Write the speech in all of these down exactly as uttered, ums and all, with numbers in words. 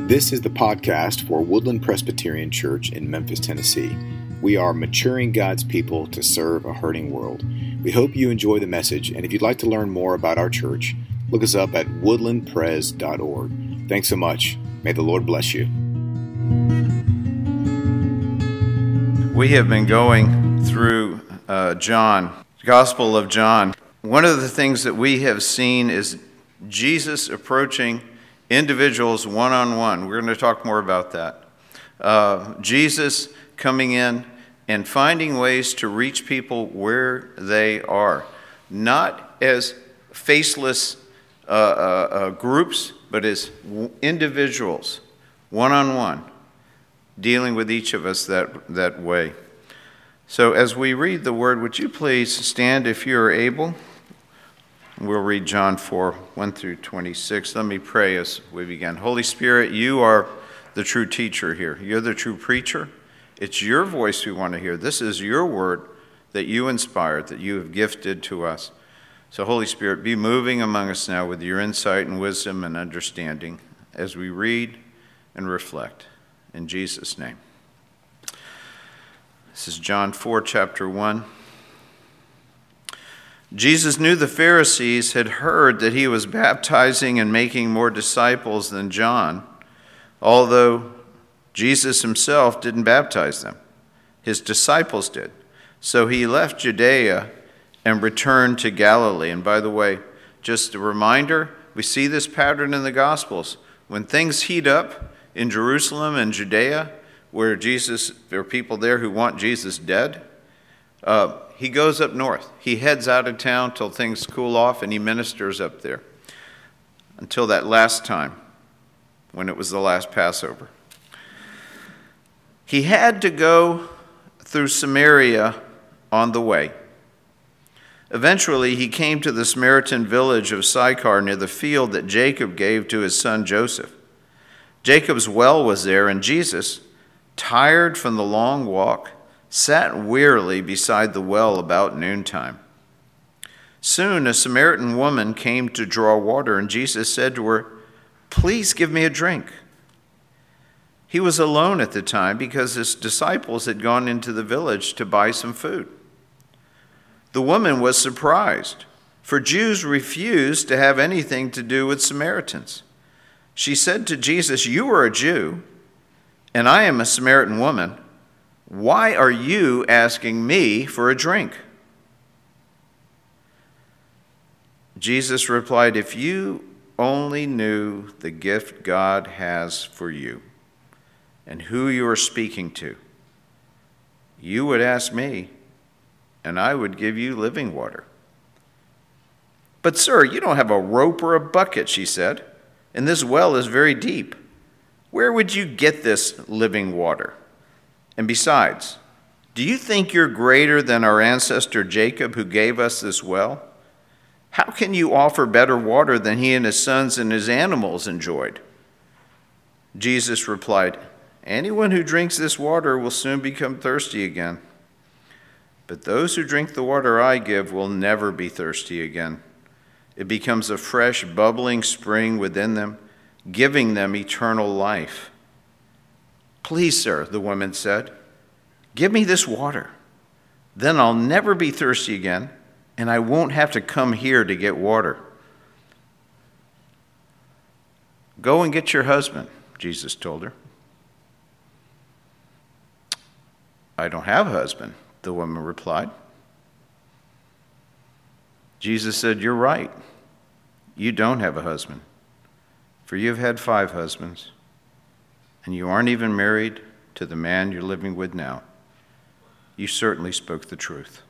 This is the podcast for Woodland Presbyterian Church in Memphis, Tennessee. We are maturing God's people to serve a hurting world. We hope you enjoy the message, and if you'd like to learn more about our church, look us up at woodland pres dot org. Thanks so much. May the Lord bless you. We have been going through uh, John, Gospel of John. One of the things that we have seen is Jesus approaching individuals one-on-one. We're going to talk more about that. Uh, Jesus coming in and finding ways to reach people where they are, not as faceless uh, uh, uh, groups, but as w- individuals, one-on-one, dealing with each of us that, that way. So as we read the word, would you please stand if you are able? We'll read John four, one through twenty-six. Let me pray as we begin. Holy Spirit, you are the true teacher here. You're the true preacher. It's your voice we want to hear. This is your word that you inspired, that you have gifted to us. So Holy Spirit, be moving among us now with your insight and wisdom and understanding as we read and reflect. In Jesus' name. This is John four, chapter one. Jesus knew the Pharisees had heard that he was baptizing and making more disciples than John, although Jesus himself didn't baptize them. His disciples did. So he left Judea and returned to Galilee. And by the way, just a reminder, we see this pattern in the Gospels. When things heat up in Jerusalem and Judea, where Jesus, there are people there who want Jesus dead, uh, he goes up north. He heads out of town till things cool off, and he ministers up there until that last time when it was the last Passover. He had to go through Samaria on the way. Eventually, he came to the Samaritan village of Sychar near the field that Jacob gave to his son Joseph. Jacob's well was there, and Jesus, tired from the long walk, sat wearily beside the well about noontime. Soon a Samaritan woman came to draw water, and Jesus said to her, "Please give me a drink." He was alone at the time because his disciples had gone into the village to buy some food. The woman was surprised, for Jews refused to have anything to do with Samaritans. She said to Jesus, "You are a Jew, and I am a Samaritan woman. Why are you asking me for a drink?" Jesus replied, "If you only knew the gift God has for you and who you are speaking to, you would ask me, and I would give you living water." "But sir, you don't have a rope or a bucket," she said, "and this well is very deep. Where would you get this living water? And besides, do you think you're greater than our ancestor Jacob, who gave us this well? How can you offer better water than he and his sons and his animals enjoyed?" Jesus replied, "Anyone who drinks this water will soon become thirsty again. But those who drink the water I give will never be thirsty again. It becomes a fresh, bubbling spring within them, giving them eternal life." "Please, sir," the woman said, "give me this water. Then I'll never be thirsty again, and I won't have to come here to get water." "Go and get your husband," Jesus told her. "I don't have a husband," the woman replied. Jesus said, "You're right. You don't have a husband, for you've had five husbands, and you aren't even married to the man you're living with now. You certainly spoke the truth."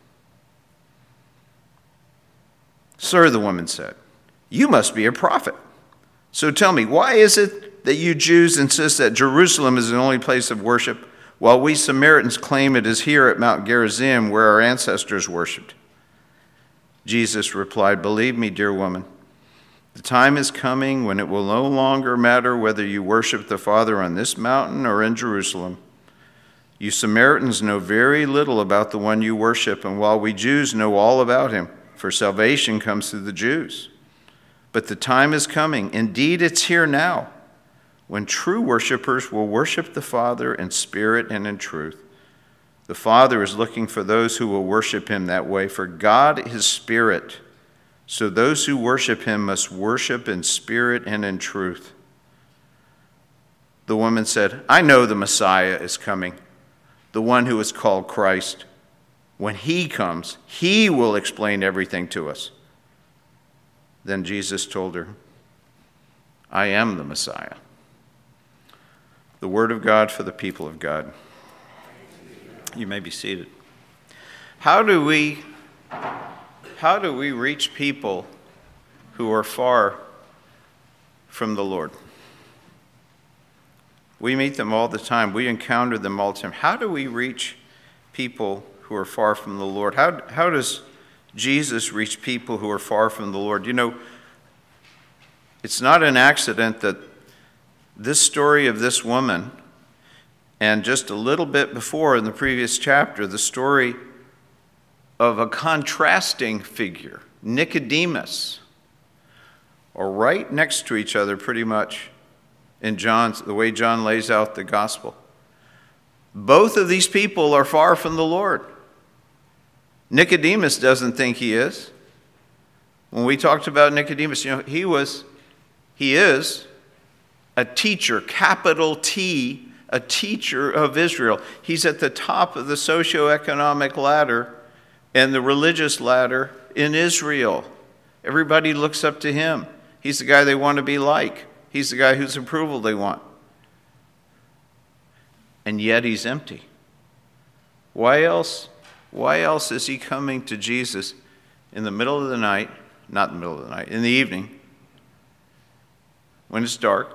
"Sir," the woman said, "you must be a prophet. So tell me, why is it that you Jews insist that Jerusalem is the only place of worship, while we Samaritans claim it is here at Mount Gerizim where our ancestors worshipped?" Jesus replied, "Believe me, dear woman, the time is coming when it will no longer matter whether you worship the Father on this mountain or in Jerusalem. You Samaritans know very little about the one you worship, and while we Jews know all about him, for salvation comes through the Jews. But the time is coming, indeed it's here now, when true worshipers will worship the Father in spirit and in truth. The Father is looking for those who will worship him that way, for God is spirit. So those who worship him must worship in spirit and in truth. The woman said, I know the Messiah is coming, the one who is called Christ. When he comes, he will explain everything to us. Then Jesus told her, I am the Messiah. The word of God for the people of God. You may be seated. How do we, how do we reach people who are far from the Lord? We meet them all the time. We encounter them all the time. How do we reach people who are far from the Lord? How, how does Jesus reach people who are far from the Lord? You know, it's not an accident that this story of this woman, and just a little bit before in the previous chapter, the story of a contrasting figure, Nicodemus, are right next to each other pretty much in John's, the way John lays out the gospel. Both of these people are far from the Lord. Nicodemus doesn't think he is. When we talked about Nicodemus, you know, he was, he is a teacher, capital T, a teacher of Israel. He's at the top of the socioeconomic ladder and the religious ladder in Israel. Everybody looks up to him. He's the guy they want to be like. He's the guy whose approval they want. And yet he's empty. Why else? Why else is he coming to Jesus in the middle of the night, not in the middle of the night, in the evening, when it's dark,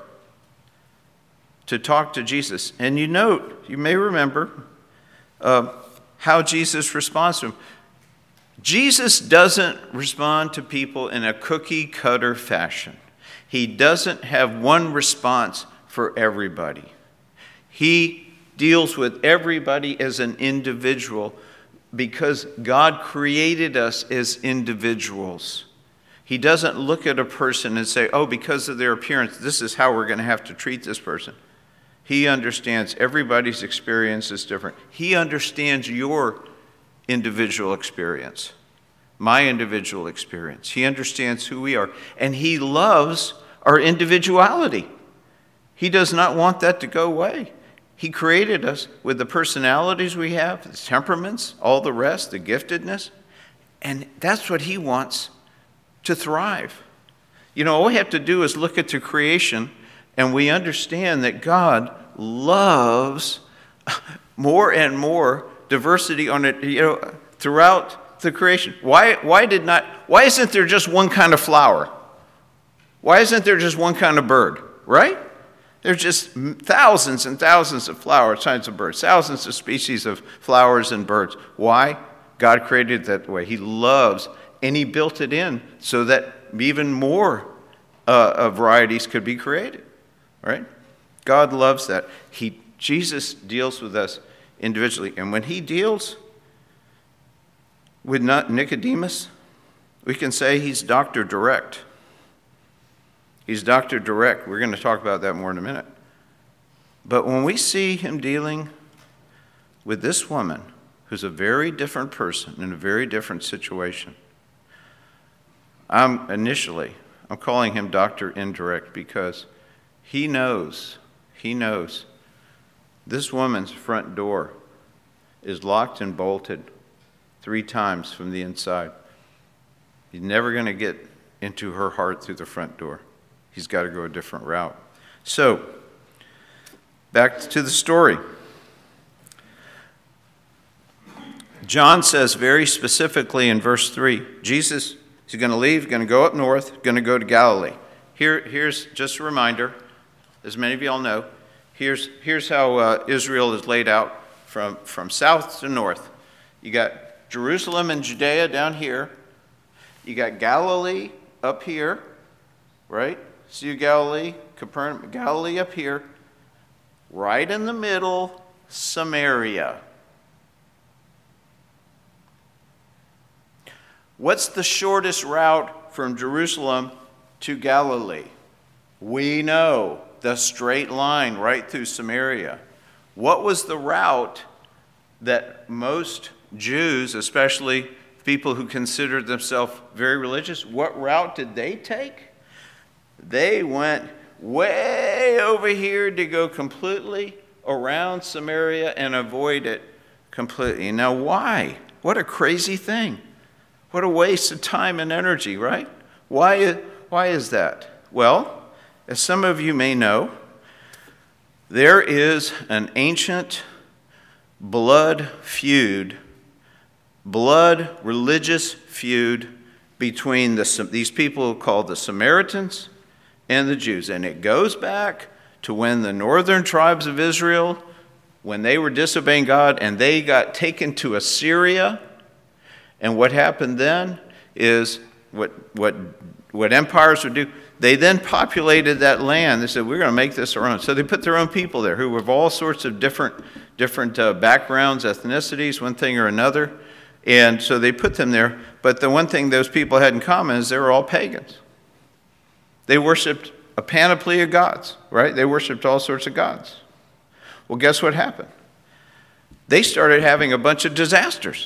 to talk to Jesus? And you note, you may remember uh, how Jesus responds to him. Jesus doesn't respond to people in a cookie cutter fashion. He doesn't have one response for everybody. He deals with everybody as an individual because God created us as individuals. He doesn't look at a person and say, oh, because of their appearance, this is how we're going to have to treat this person. He understands everybody's experience is different. He understands your individual experience, my individual experience. He understands who we are, and he loves our individuality. He does not want that to go away. He created us with the personalities we have, the temperaments, all the rest, the giftedness, and that's what he wants to thrive. You know, all we have to do is look at the creation, and we understand that God loves more and more diversity on it, you know, throughout the creation. Why, why did not, why isn't there just one kind of flower? Why isn't there just one kind of bird, right? There's just thousands and thousands of flowers, kinds of birds, thousands of species of flowers and birds. Why? God created it that way. He loves, and he built it in so that even more uh, varieties could be created, right? God loves that. He, Jesus deals with us individually. And when he deals with Nicodemus, we can say he's Doctor Direct. He's Doctor Direct. We're going to talk about that more in a minute. But when we see him dealing with this woman, who's a very different person in a very different situation, I'm initially, I'm calling him Doctor Indirect because he knows, he knows this woman's front door is locked and bolted three times from the inside. He's never going to get into her heart through the front door. He's got to go a different route. So, back to the story. John says very specifically in verse three, Jesus is going to leave, going to go up north, going to go to Galilee. Here, here's just a reminder, as many of you all know, here's, here's how uh, Israel is laid out from, from south to north. You got Jerusalem and Judea down here. You got Galilee up here, right? Sea of Galilee, Capernaum, Galilee up here. Right in the middle, Samaria. What's the shortest route from Jerusalem to Galilee? We know the straight line right through Samaria. What was the route that most Jews, especially people who considered themselves very religious, what route did they take? They went way over here to go completely around Samaria and avoid it completely. Now, why? What a crazy thing. What a waste of time and energy, right? Why, why is that? Well, as some of you may know, there is an ancient blood feud, blood religious feud between the, these people called the Samaritans and the Jews. And it goes back to when the northern tribes of Israel, when they were disobeying God and they got taken to Assyria. And what happened then is what, what, what empires would do. They then populated that land. They said, we're going to make this our own. So they put their own people there who were of all sorts of different, different uh, backgrounds, ethnicities, one thing or another. And so they put them there. But the one thing those people had in common is they were all pagans. They worshipped a panoply of gods, right? They worshipped all sorts of gods. Well, guess what happened? They started having a bunch of disasters.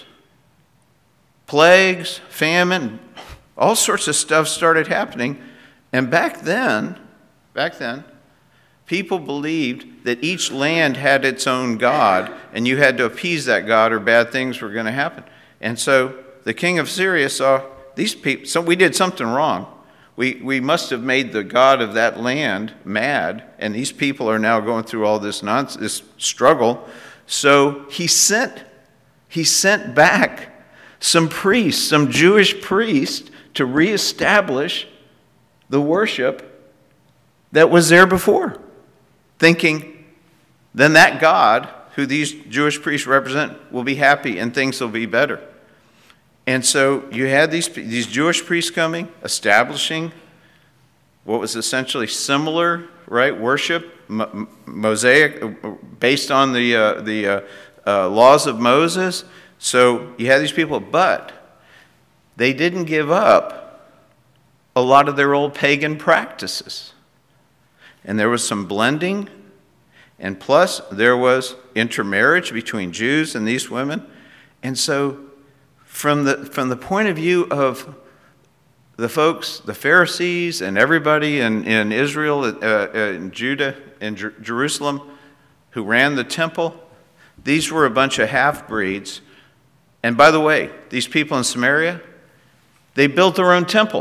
Plagues, famine, all sorts of stuff started happening. And back then, back then, people believed that each land had its own god, and you had to appease that god or bad things were going to happen. And so the king of Syria saw these people, so we did something wrong. We, we must have made the god of that land mad, and these people are now going through all this nonsense, this struggle. So he sent, he sent back some priests, some Jewish priests, to reestablish the worship that was there before, thinking then that God, who these Jewish priests represent, will be happy and things will be better. And so you had these, these Jewish priests coming, establishing what was essentially similar, right, worship, M- Mosaic, based on the, uh, the uh, uh, laws of Moses. So you had these people, but they didn't give up a lot of their old pagan practices. And there was some blending, and plus there was intermarriage between Jews and these women. And so from the from the point of view of the folks, the Pharisees and everybody in, in Israel, uh, in Judah, in Jer- Jerusalem, who ran the temple, these were a bunch of half-breeds. And by the way, these people in Samaria, they built their own temple.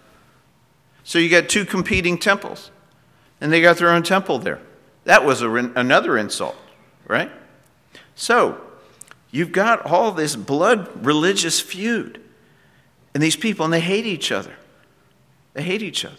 So you got two competing temples, and they got their own temple there. That was a, another insult, right? So you've got all this blood religious feud, and these people, and they hate each other. They hate each other.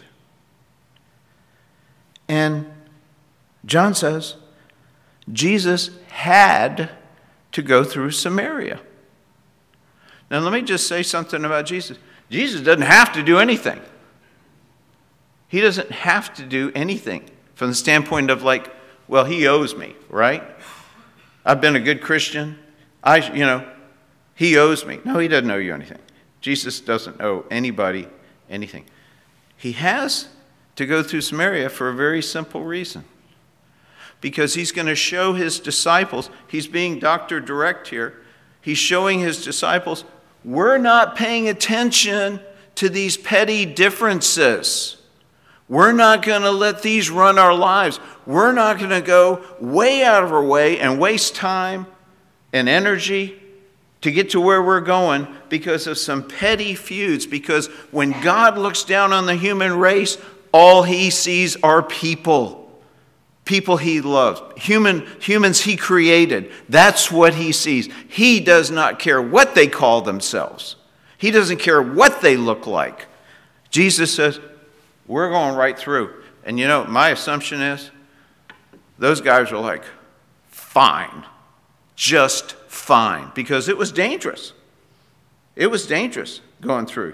And John says Jesus had to go through Samaria. Now let me just say something about Jesus. Jesus doesn't have to do anything. He doesn't have to do anything from the standpoint of like, well, he owes me, right? I've been a good Christian. I, you know, he owes me. No, he doesn't owe you anything. Jesus doesn't owe anybody anything. He has to go through Samaria for a very simple reason. Because he's going to show his disciples, he's being Doctor Direct here, he's showing his disciples, we're not paying attention to these petty differences. We're not going to let these run our lives. We're not going to go way out of our way and waste time and energy to get to where we're going because of some petty feuds. Because when God looks down on the human race, all he sees are people. People he loves. Human, humans he created. That's what he sees. He does not care what they call themselves. He doesn't care what they look like. Jesus says, we're going right through. And you know, my assumption is those guys were like, fine. Just fine. Because it was dangerous. It was dangerous going through.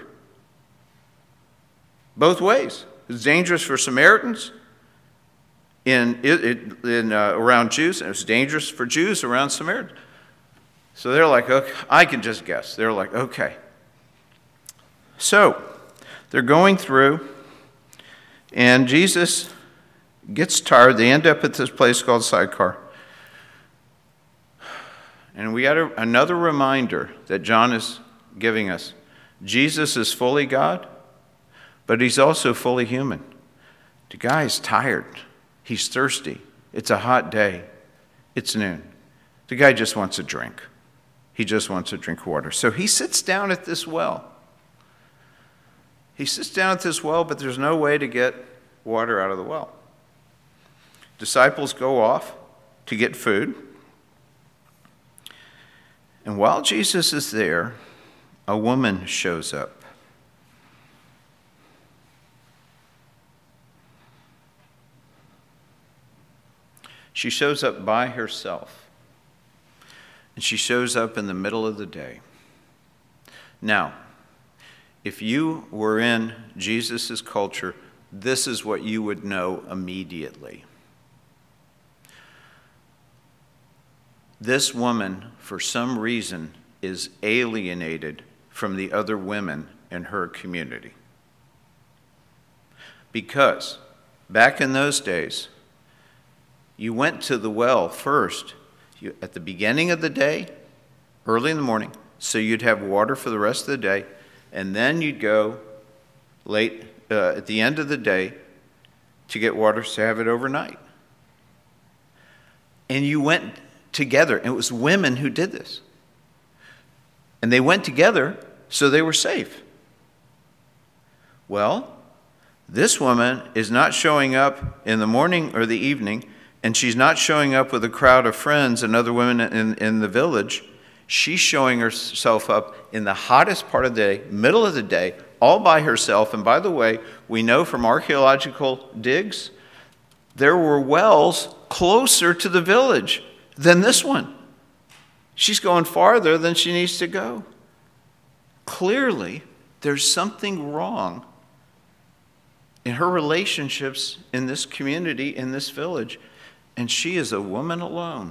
Both ways. It was dangerous for Samaritans in, in, in uh, around Jews, and it was dangerous for Jews around Samaritans. So they're like, okay, I can just guess. They're like, okay. So they're going through. And Jesus gets tired. They end up at this place called Sychar. And we got a, another reminder that John is giving us. Jesus is fully God, but he's also fully human. The guy is tired. He's thirsty. It's a hot day. It's noon. The guy just wants a drink. He just wants to drink water. So he sits down at this well. He sits down at this well, but there's no way to get water out of the well. Disciples go off to get food. And while Jesus is there, a woman shows up. She shows up by herself. And she shows up in the middle of the day. Now, if you were in Jesus' culture, this is what you would know immediately. This woman, for some reason, is alienated from the other women in her community. Because back in those days, you went to the well first you, at the beginning of the day, early in the morning, so you'd have water for the rest of the day, and then you'd go late uh, at the end of the day to get water to have it overnight. And you went together. And it was women who did this. And they went together so they were safe. Well, this woman is not showing up in the morning or the evening, and she's not showing up with a crowd of friends and other women in, in the village. She's showing herself up in the hottest part of the day, middle of the day, all by herself. And by the way, we know from archaeological digs, there were wells closer to the village than this one. She's going farther than she needs to go. Clearly, there's something wrong in her relationships in this community, in this village, and she is a woman alone.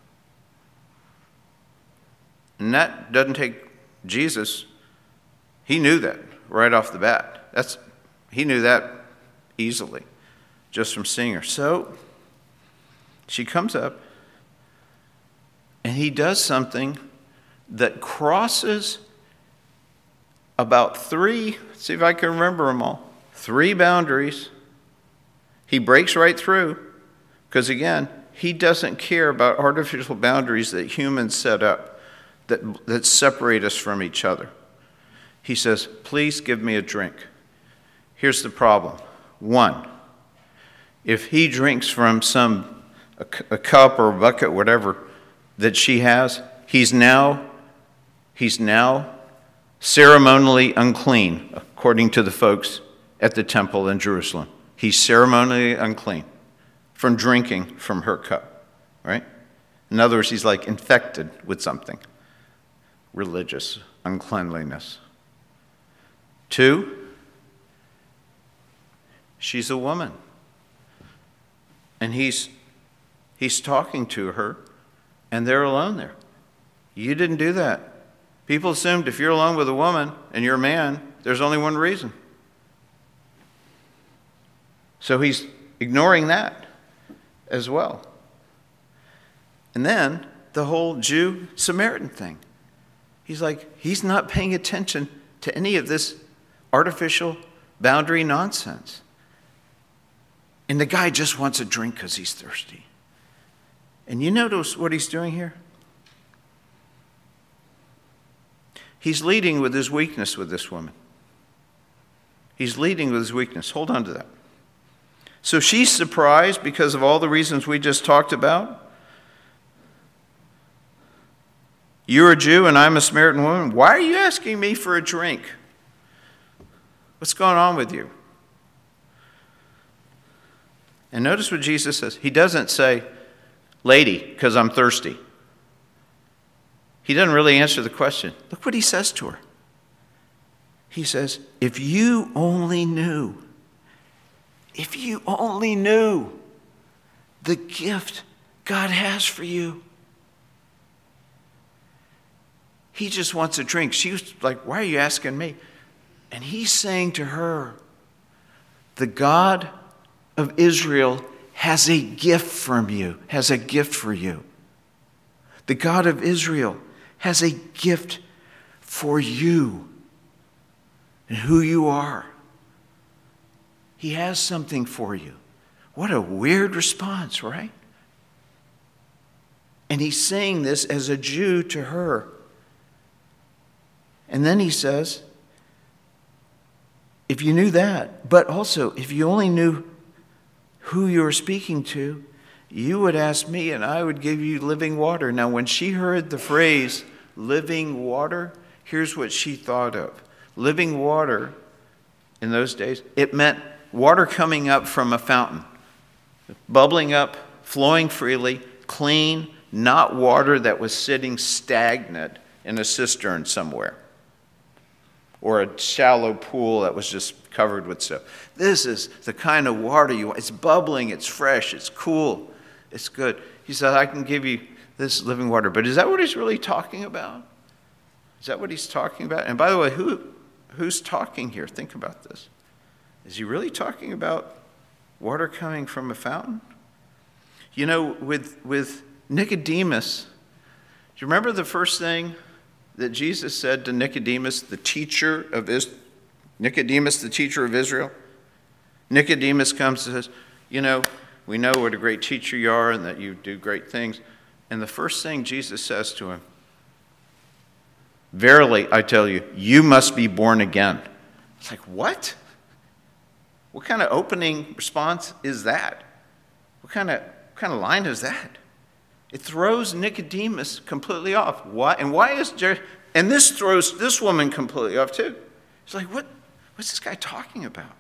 And that doesn't take Jesus. He knew that right off the bat. That's he knew that easily, just from seeing her. So she comes up, and he does something that crosses about three, let's see if I can remember them all, three boundaries. He breaks right through, because again, he doesn't care about artificial boundaries that humans set up that, that separate us from each other. He says, please give me a drink. Here's the problem. One, if he drinks from some, a, a cup or a bucket, whatever, that she has, he's now, he's now ceremonially unclean, according to the folks at the temple in Jerusalem. He's ceremonially unclean from drinking from her cup, right? In other words, he's like infected with something, religious uncleanliness. Two, she's a woman. And he's he's talking to her, and they're alone there. You didn't do that. People assumed if you're alone with a woman and you're a man, there's only one reason. So he's ignoring that as well. And then the whole Jew-Samaritan thing. He's like, he's not paying attention to any of this artificial boundary nonsense. And the guy just wants a drink because he's thirsty. And you notice what he's doing here? He's leading with his weakness with this woman. He's leading with his weakness. Hold on to that. So she's surprised because of all the reasons we just talked about. You're a Jew and I'm a Samaritan woman. Why are you asking me for a drink? What's going on with you? And notice what Jesus says. He doesn't say, lady, because I'm thirsty. He doesn't really answer the question. Look what he says to her. He says, if you only knew, if you only knew the gift God has for you. He just wants a drink. She was like, why are you asking me? And he's saying to her, the God of Israel has a gift from you, has a gift for you. The God of Israel has a gift for you and who you are. He has something for you. What a weird response, right? And he's saying this as a Jew to her. And then he says, if you knew that, but also if you only knew who you were speaking to, you would ask me and I would give you living water. Now, when she heard the phrase living water, here's what she thought of. Living water in those days, it meant water coming up from a fountain, bubbling up, flowing freely, clean, not water that was sitting stagnant in a cistern somewhere or a shallow pool that was just covered with stuff. This is the kind of water you want. It's bubbling, it's fresh, it's cool, it's good. He said, I can give you this living water. But is that what he's really talking about? Is that what he's talking about? And by the way, who who's talking here? Think about this. Is he really talking about water coming from a fountain? You know, with with Nicodemus, do you remember the first thing that Jesus said to Nicodemus, the teacher of Is- Nicodemus, the teacher of Israel? Nicodemus comes and says, you know, we know what a great teacher you are and that you do great things. And the first thing Jesus says to him, verily, I tell you, you must be born again. It's like, what? What kind of opening response is that? What kind of, what kind of line is that? It throws Nicodemus completely off. Why? And why is Jer- and this throws this woman completely off too. It's like, what? What's this guy talking about?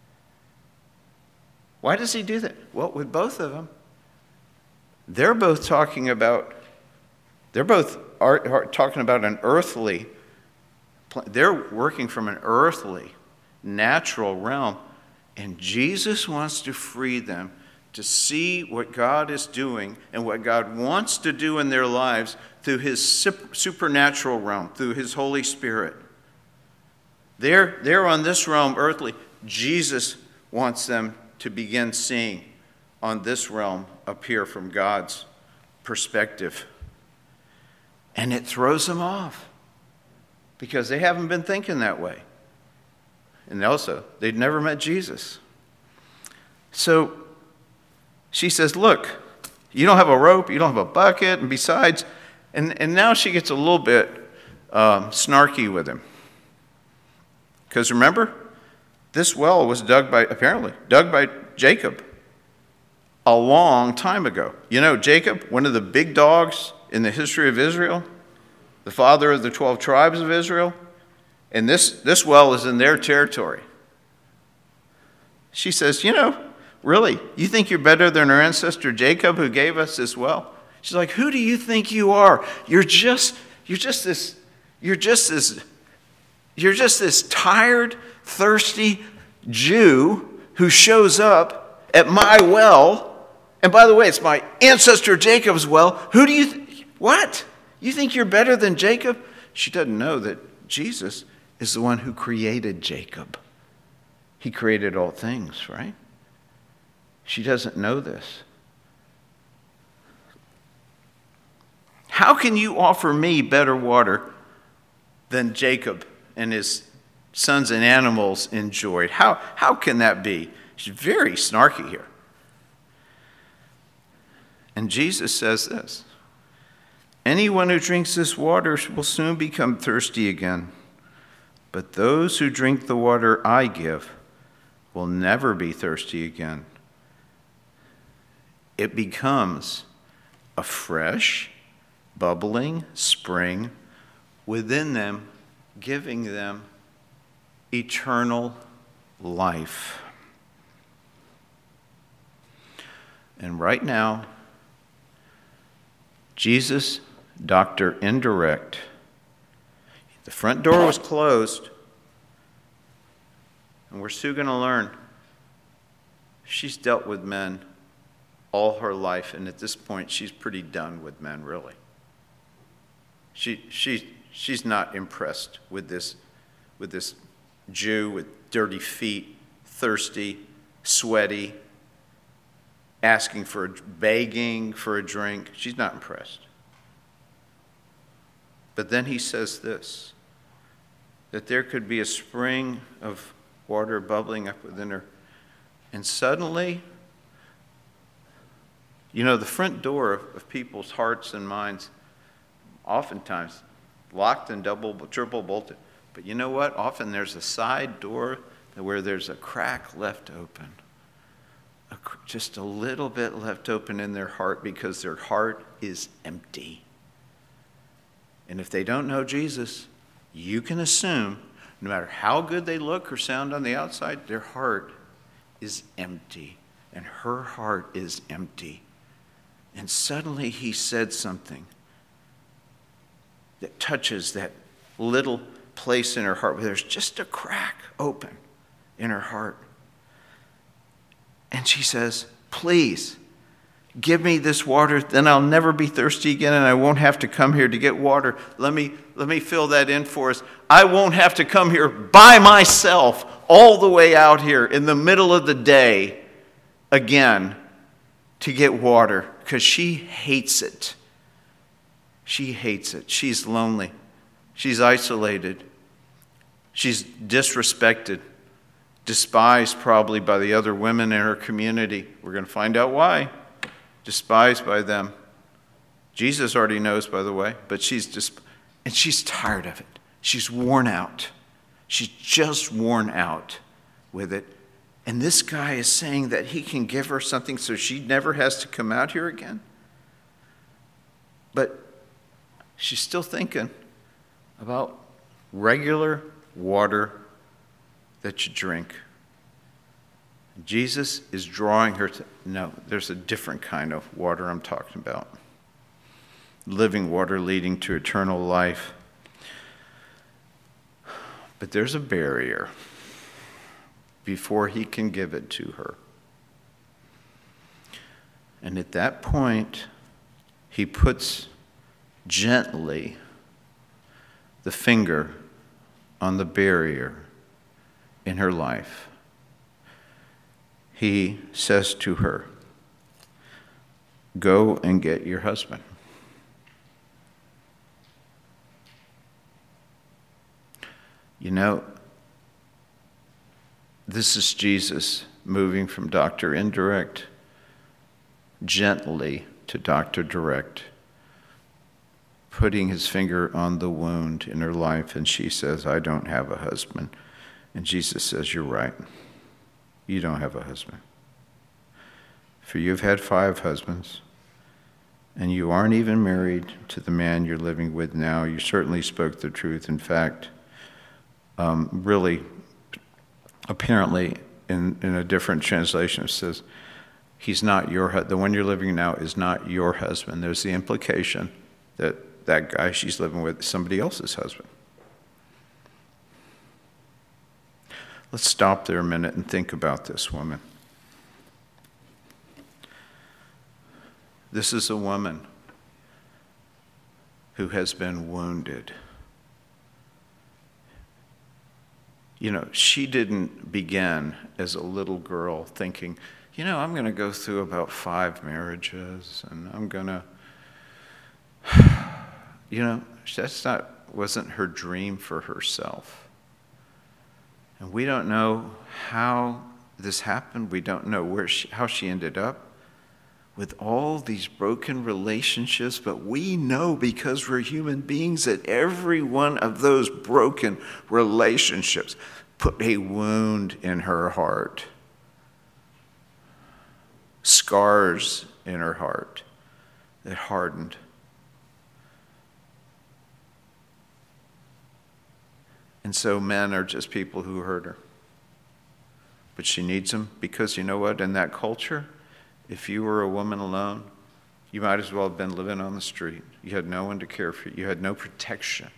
Why does he do that? Well, with both of them, they're both talking about. They're both are, are talking about an earthly. They're working from an earthly, natural realm, and Jesus wants to free them to see what God is doing and what God wants to do in their lives through his supernatural realm, through his Holy Spirit. They're, they're on this realm earthly. Jesus wants them to begin seeing on this realm up here from God's perspective. And it throws them off because they haven't been thinking that way. And also, they'd never met Jesus. So she says, look, you don't have a rope, you don't have a bucket, and besides, and, and now she gets a little bit um, snarky with him. Because remember, this well was dug by, apparently, dug by Jacob a long time ago. You know, Jacob, one of the big dogs in the history of Israel, the father of the twelve tribes of Israel, and this, this well is in their territory. She says, you know, really, you think you're better than our ancestor Jacob who gave us this well? She's like, who do you think you are? You're just, you're just this, you're just this, you're just this tired, thirsty Jew who shows up at my well. And by the way, it's my ancestor Jacob's well. Who do you, th- what? You think you're better than Jacob? She doesn't know that Jesus is the one who created Jacob. He created all things, right? She doesn't know this. How can you offer me better water than Jacob and his sons and animals enjoyed? How, how can that be? She's very snarky here. And Jesus says this, anyone who drinks this water will soon become thirsty again. But those who drink the water I give will never be thirsty again. It becomes a fresh, bubbling spring within them, giving them eternal life. And right now, Jesus, Doctor Indirect, the front door was closed, and we're soon going to learn she's dealt with men all her life, and at this point, she's pretty done with men, really. She, she, she's not impressed with this, with this Jew with dirty feet, thirsty, sweaty, asking for, begging for a drink. She's not impressed. But then he says this, that there could be a spring of water bubbling up within her. And suddenly, you know, the front door of, of people's hearts and minds, oftentimes locked and double, triple bolted. But you know what? Often there's a side door where there's a crack left open. A, just a little bit left open in their heart because their heart is empty. And if they don't know Jesus, you can assume, no matter how good they look or sound on the outside, their heart is empty. And her heart is empty. And suddenly he said something that touches that little place in her heart where there's just a crack open in her heart. And she says, please, give me this water, then I'll never be thirsty again and I won't have to come here to get water. Let me, let me fill that in for us. I won't have to come here by myself all the way out here in the middle of the day again to get water, because she hates it. She hates it. She's lonely. She's isolated. She's disrespected, despised probably by the other women in her community. We're going to find out why. Despised by them. Jesus already knows, by the way, but she's just, and she's tired of it. She's worn out. She's just worn out with it. And this guy is saying that he can give her something so she never has to come out here again. But she's still thinking about regular water that you drink. Jesus is drawing her to, no, there's a different kind of water I'm talking about. Living water leading to eternal life. But there's a barrier before he can give it to her. And at that point, he puts gently the finger on the barrier in her life. He says to her, go and get your husband. You know, this is Jesus moving from Doctor Indirect gently to Doctor Direct, putting his finger on the wound in her life, and she says, I don't have a husband. And Jesus says, you're right. You don't have a husband. For you've had five husbands, and you aren't even married to the man you're living with now. You certainly spoke the truth. In fact, um, really, apparently, in, in a different translation, it says, he's not your husband. The one you're living now is not your husband. There's the implication that that guy she's living with is somebody else's husband. Let's stop there a minute and think about this woman. This is a woman who has been wounded. You know, she didn't begin as a little girl thinking, you know, I'm going to go through about five marriages and I'm going to, you know, that's not, wasn't her dream for herself. And we don't know how this happened. We don't know where she, how she ended up with all these broken relationships, but we know, because we're human beings, that every one of those broken relationships put a wound in her heart, scars in her heart that hardened. And so men are just people who hurt her. But she needs them because, you know what, in that culture, if you were a woman alone, you might as well have been living on the street. You had no one to care for you. You had no protection.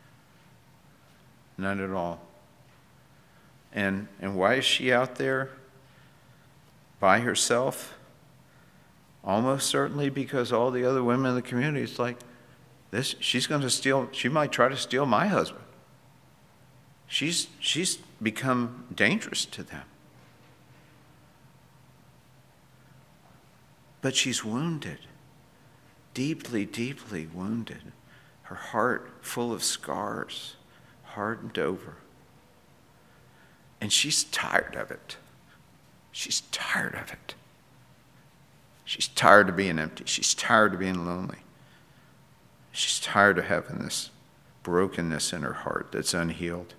None at all. And, and why is she out there by herself? Almost certainly because all the other women in the community, it's like, this, she's going to steal, she might try to steal my husband. She's, she's become dangerous to them. but she's wounded, deeply, deeply wounded. Her heart full of scars, hardened over. And she's tired of it. She's tired of it. She's tired of being empty. She's tired of being lonely. She's tired of having this brokenness in her heart that's unhealed.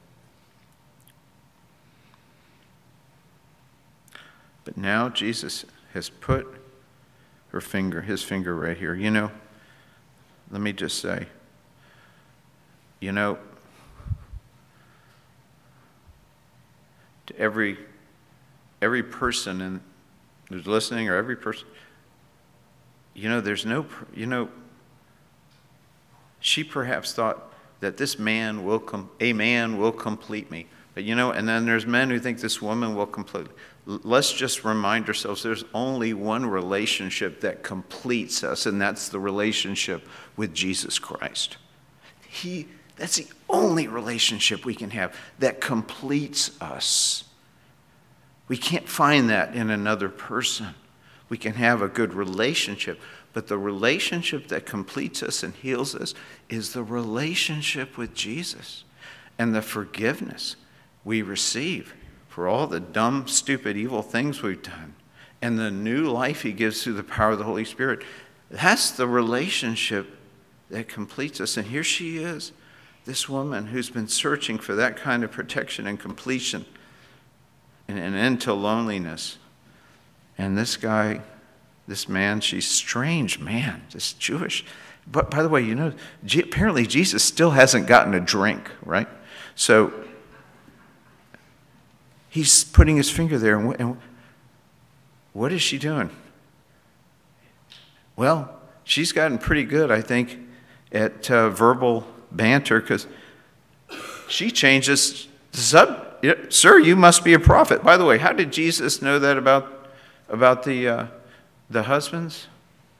But now Jesus has put her finger, his finger right here. You know, let me just say, you know, to every every person in, who's listening, or every person, you know, there's no, you know, she perhaps thought that this man will, com- a man will complete me. But you know, and then there's men who think this woman will complete. Let's just remind ourselves there's only one relationship that completes us, and that's the relationship with Jesus Christ. He, that's the only relationship we can have that completes us. We can't find that in another person. We can have a good relationship, but the relationship that completes us and heals us is the relationship with Jesus and the forgiveness we receive for all the dumb, stupid, evil things we've done and the new life he gives through the power of the Holy Spirit. That's the relationship that completes us. And here she is, this woman who's been searching for that kind of protection and completion and an end to loneliness. And this guy, this man, she's strange man, this Jewish. But by the way, you know, apparently Jesus still hasn't gotten a drink, right? So he's putting his finger there, and, and what is she doing? Well, she's gotten pretty good, I think, at uh, verbal banter, because she changes the sub. Sir, you must be a prophet. By the way, how did Jesus know that about about the uh, the husbands?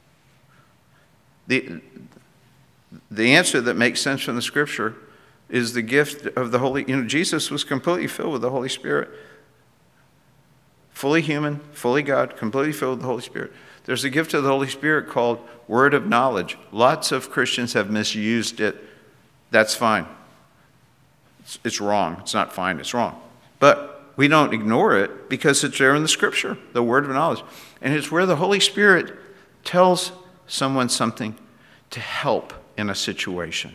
The the answer that makes sense from the Scripture is the gift of the Holy. You know, Jesus was completely filled with the Holy Spirit, fully human, fully God, completely filled with the Holy Spirit. There's a gift of the Holy Spirit called word of knowledge. Lots of Christians have misused it. That's fine. It's, it's wrong. It's not fine. It's wrong. But we don't ignore it because it's there in the Scripture, the word of knowledge. And it's where the Holy Spirit tells someone something to help in a situation.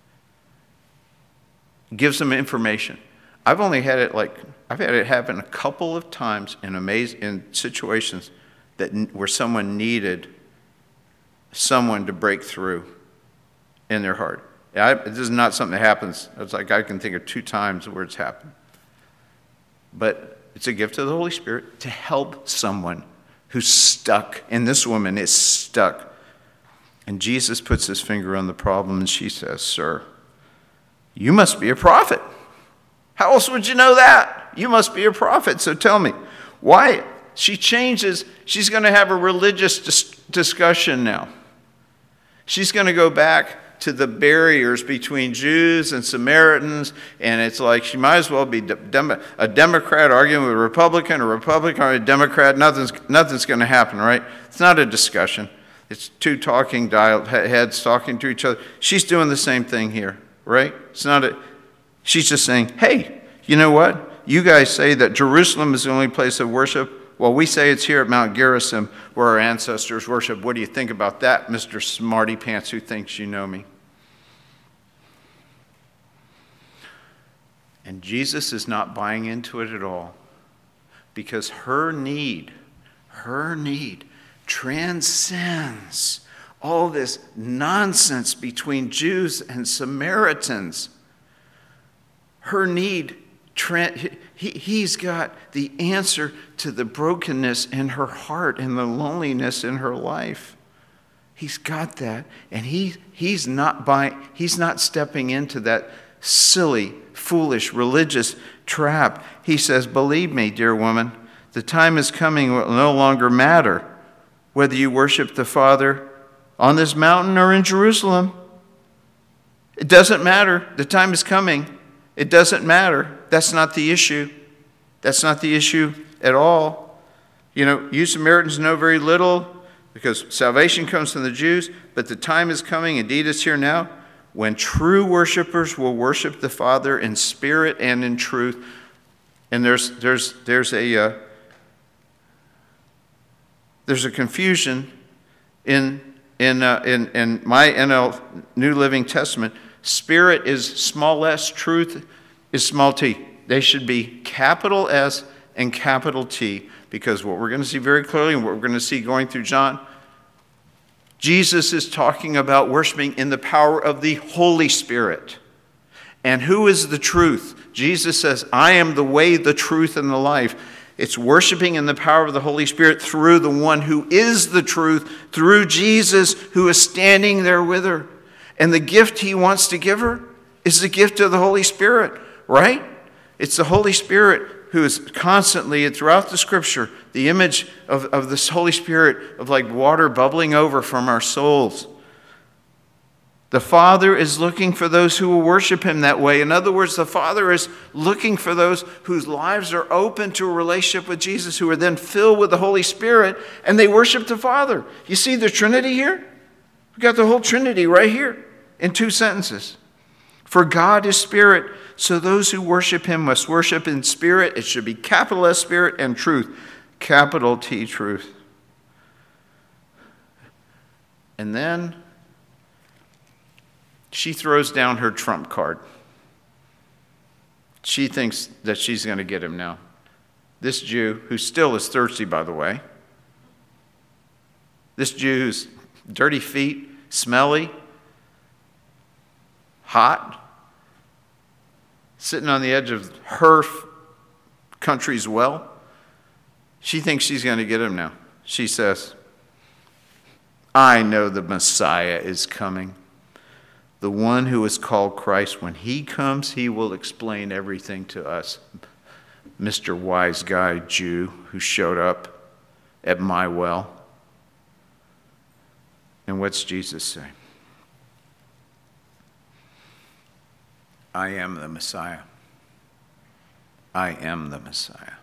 Gives them information. I've only had it like, I've had it happen a couple of times in amaz- in situations that where someone needed someone to break through in their heart. I, this is not something that happens. It's like I can think of two times where it's happened. But it's a gift of the Holy Spirit to help someone who's stuck. And this woman is stuck. And Jesus puts his finger on the problem and she says, "Sir, you must be a prophet. How else would you know that? You must be a prophet. So tell me, why?" She changes. She's going to have a religious dis- discussion now. She's going to go back to the barriers between Jews and Samaritans, and it's like she might as well be dem- a Democrat arguing with a Republican, a Republican or a Democrat. Nothing's, nothing's going to happen, right? It's not a discussion. It's two talking dial- heads talking to each other. She's doing the same thing here, right? It's not a, she's just saying, hey, you know what? You guys say that Jerusalem is the only place of worship. Well, we say it's here at Mount Gerizim where our ancestors worship. What do you think about that, Mister Smarty Pants who thinks you know me? And Jesus is not buying into it at all because her need, her need transcends all this nonsense between Jews and Samaritans. Her need, he, he's got the answer to the brokenness in her heart and the loneliness in her life. He's got that, and he he's not buying, he's not stepping into that silly, foolish, religious trap. He says, believe me, dear woman, the time is coming will no longer matter whether you worship the Father on this mountain or in Jerusalem. It doesn't matter. The time is coming. It doesn't matter. That's not the issue. That's not the issue at all. You know, you Samaritans know very little. Because salvation comes from the Jews, but the time is coming, indeed it's here now, when true worshipers will worship the Father in spirit and in truth. And there's there's there's a uh, there's a confusion in in uh, in in my N L New Living Testament. Spirit is small s, truth is small t. They should be capital S and capital T, because what we're going to see very clearly, and what we're going to see going through John, Jesus is talking about worshiping in the power of the Holy Spirit. And who is the truth? Jesus says, I am the way, the truth, and the life. It's worshiping in the power of the Holy Spirit through the one who is the truth, through Jesus who is standing there with her. And the gift he wants to give her is the gift of the Holy Spirit, right? It's the Holy Spirit who is constantly, throughout the Scripture, the image of, of this Holy Spirit of like water bubbling over from our souls. The Father is looking for those who will worship him that way. In other words, the Father is looking for those whose lives are open to a relationship with Jesus, who are then filled with the Holy Spirit, and they worship the Father. You see the Trinity here? We've got the whole Trinity right here in two sentences. For God is spirit, so those who worship him must worship in spirit. It should be capital S, spirit, and truth, capital T, truth. And then she throws down her trump card. She thinks that she's going to get him now. This Jew, who still is thirsty, by the way. This Jew who's dirty feet, smelly, hot, sitting on the edge of her country's well. She thinks she's going to get him now. She says, I know the Messiah is coming. The one who is called Christ. When he comes, he will explain everything to us. Mister Wise Guy Jew who showed up at my well. And what's Jesus say? I am the Messiah. I am the Messiah.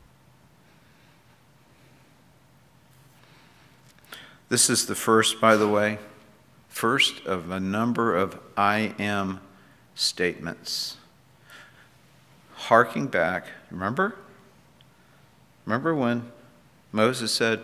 This is the first, by the way, first of a number of I am statements. Harking back, remember? Remember when Moses said,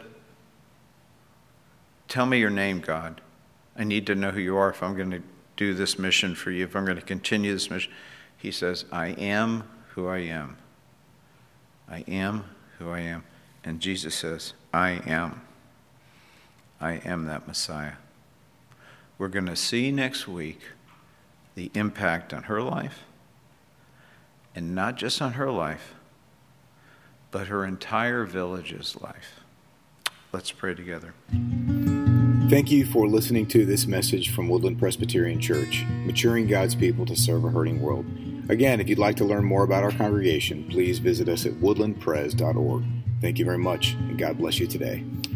tell me your name, God. I need to know who you are if I'm going to do this mission for you, if I'm going to continue this mission. He says, I am who I am. I am who I am. And Jesus says, I am. I am that Messiah. We're going to see next week the impact on her life, and not just on her life, but her entire village's life. Let's pray together. Thank you for listening to this message from Woodland Presbyterian Church, maturing God's people to serve a hurting world. Again, if you'd like to learn more about our congregation, please visit us at woodland pres dot org. Thank you very much, and God bless you today.